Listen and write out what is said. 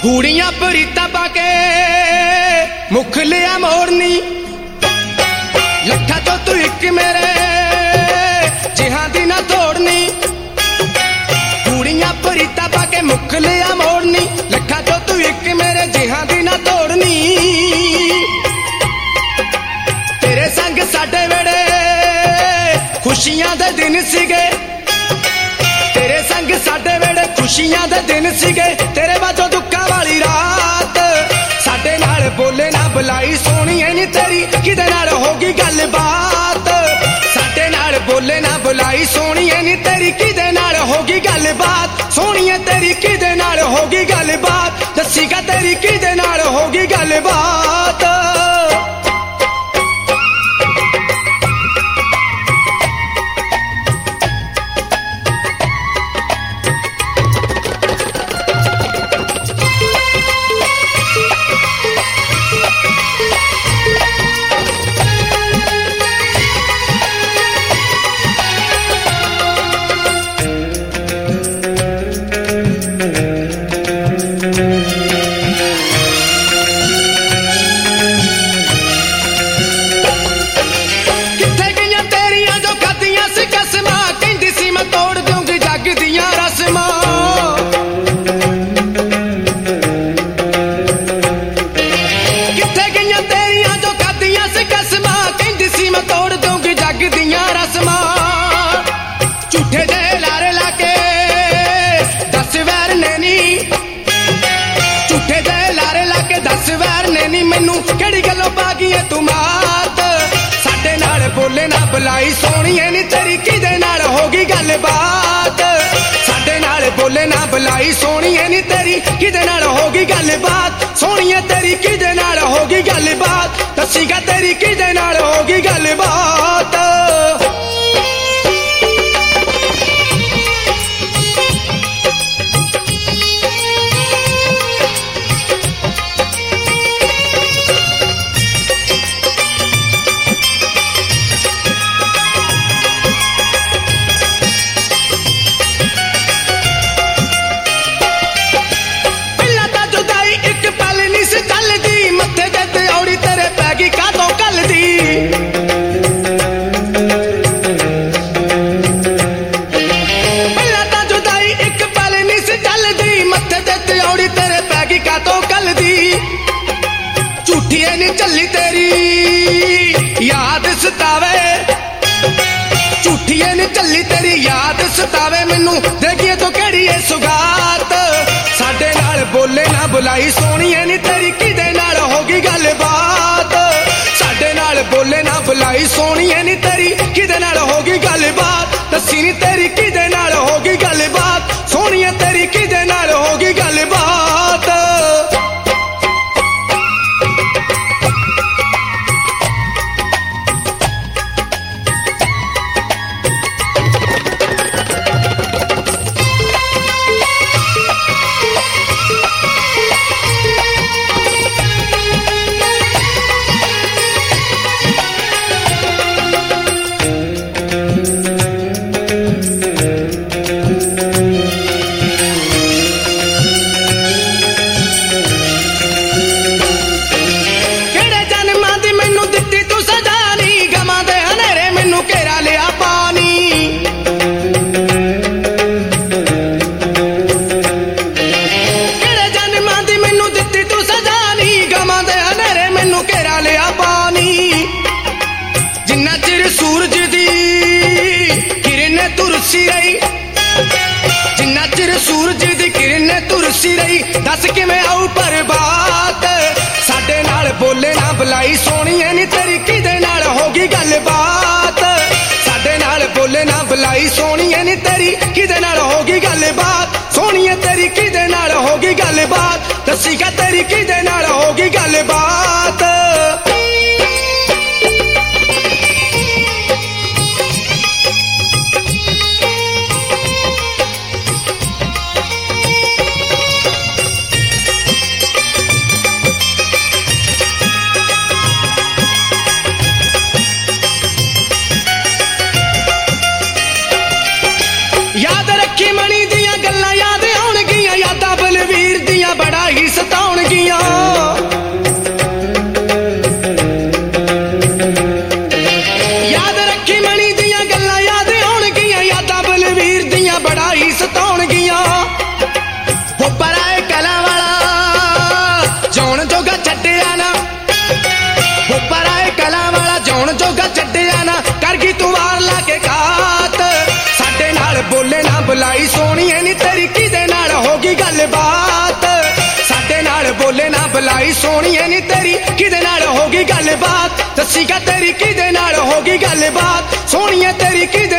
कूड़ियां परीता पाके मुख लिया मोड़नी लठा तो तू एक मेरे जिहां दी ना तोड़नी कूड़ियां परीता पाके मुख लिया मोड़नी लठा तो तू एक मेरे जिहां दी ना तोड़नी तेरे संग साडे वेड़े खुशियां दे दिन सीगे तेरे संग साडे वेड़े खुशियां दे दिन सीगे तेरे बाजो दुखा वाली रात साडे नाल बोले ना बुलाई सोहणीए नी तेरी किदे नाल होगी गलबात साडे नाल बोले ना बुलाई सोहणीए नी तेरी किदे नाल होगी गलबात सोहणीए तेरी किदे नाल होगी गलबात दसीगा तेरी किदे नाल होगी गलबात मैनू केड़ी गल्लों पागी है तू मात साडे नाल बोले ना बुलाई सोहणीए नी तेरी किदे नाल होगी गलबात साडे नाल बोले ना बुलाई सोहणीए नी तेरी किदे नाल होगी गलबात सोहणीए तेरी किदे नाल होगी गलबात दसीगा तेरी किदे नाल होगी गलबात चली तेरी याद सतावे झूठिए नी चली तेरी याद सतावे मैनू देखिए तो केड़ी है सुगात साडे नाल बोले ना बुलाई सोहणीए नी तेरी किदे नाल होगी गलबात साडे नाल बोले ना बुलाई सोहणीए नी तेरी किदे नाल होगी गलबात दसी नी तेरी किदे नाल होगी गलबात सोहणीए तेरी किदे नाल होगी गलबात जिन्ना चिर सूरज दी किरण तुरसी रही दस किवें आऊ बरबाद साडे नाल बोले ना बुलाई सोहणीए नी तेरी किदे नाल होगी गलबात साडे नाल बोले ना बुलाई सोहणीए नी तेरी किदे नाल होगी गलबात सोहणीए तेरी किदे नाल होगी गलबात दसीगा तेरी किदे नाल होगी गलबात याद रखी मणी दियां गल्लां याद आउणगियां यादां बलवीर दियां बड़ा ही सोनिए नी तेरी किदे नाल होगी गलबात दसीगा तेरी किदे नाल होगी गलबात सोनिए तेरी